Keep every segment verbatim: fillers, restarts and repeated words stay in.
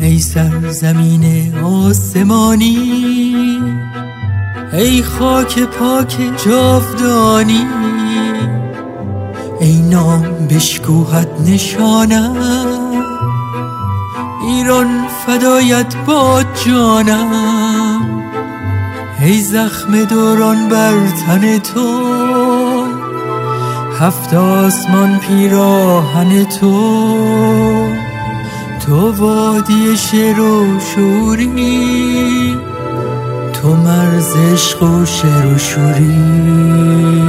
ای سرزمین آسمانی، ای خاک پاک جاودانی، ای نام بشکوهت نشانم، ایران فدایت باد جانم. ای زخم دوران بر تن تو، هفت آسمان پیراهن تو، تو وادی شعر و شوری، تو مرز عشق و شعر و شوری.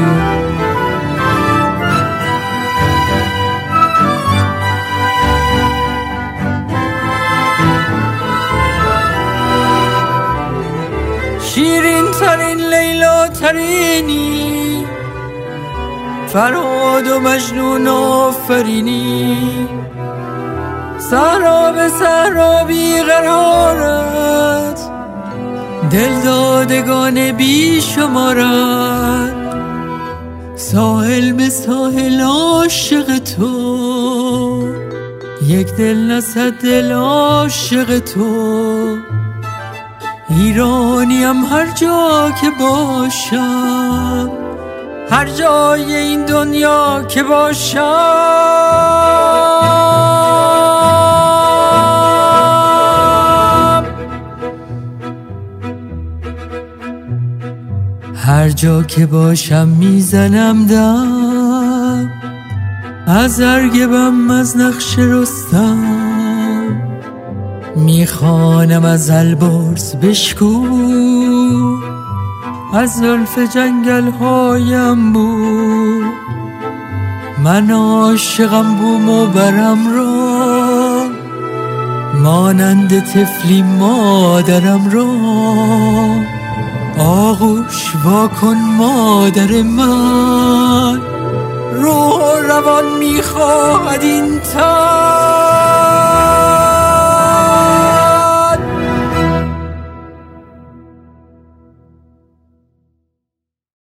شیرین ترین لیلا ترینی، فرهاد و مجنون آفرینی، صحرا به صحرا بی قرارت، دل دادگان بی شمارت، ساحل به ساحل عاشق تو، یک دل نه صد دل عاشق تو. ایرانیم هر جا که باشم، هر جای این دنیا که باشم، هر جا که باشم میزنم دم، از ارگبم از نقش رستم، میخوانم از البرز بشکو، از زلف جنگل هایم بو. من عاشقم بوم و برم را، مانند طفلی مادرم را. آغوش واکن مادر من، روح و روان میخواهد این تن،